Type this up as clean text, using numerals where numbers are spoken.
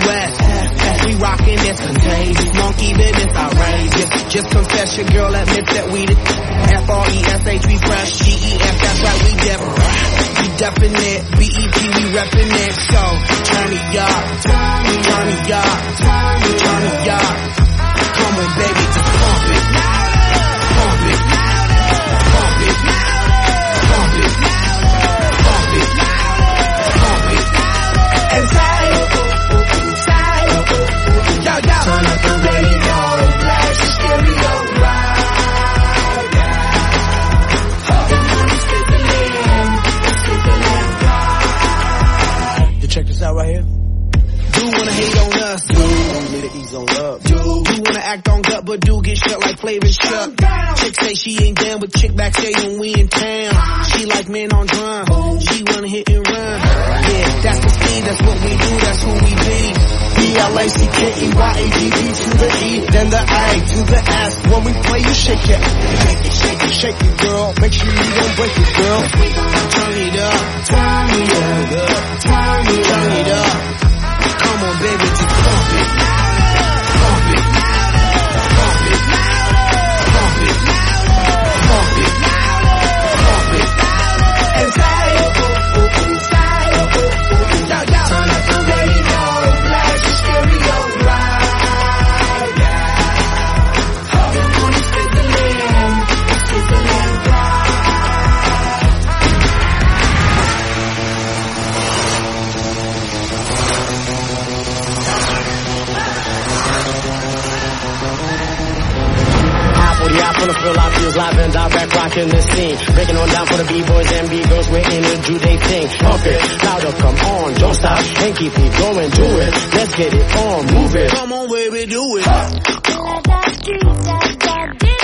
West. We rockin' this contagious, monkey business outrageous. Just confess your girl admits that we the F-R-E-S-H, we fresh, G-E-S, that's right, we definite, B-E-T, we reppin' it. So, turn it up, turn it up, turn it up. Come on, baby, just pump it, pump it, pump it, pump it, pump it, pump it, and tight. Yo, yo. Turn up the radio, blast your stereo right. You check this out right here. Do wanna hate on us, do want me to ease on up, do wanna act on gut, but do get shut like Flavor Chuck. Chick say she ain't down, but chick back say when we in town. She like men on drum, she wanna hit and run. Yeah, that's the speed, that's what we do, that's who we be. B-L-A-C-K-E-Y-A-D-D to the E, then the I to the S. When we play, you shake it, shake it, shake it, shake it, girl. Make sure you don't break it, girl. Turn it up, turn it up, turn it up. Come on, baby, just pump it, pump it, pump it, pump it, pump it, pump it, and say, yo, yo. Turn up the radio, blast your stereo right. On the Switzerland From the fill out feels live and direct, rocking the scene. Breaking on down for the B-boys and B-girls, we're in it, do they thing. Pump it, louder, come on, don't stop, and keep it going, do it. Let's get it on, move it. Come on, baby, do it.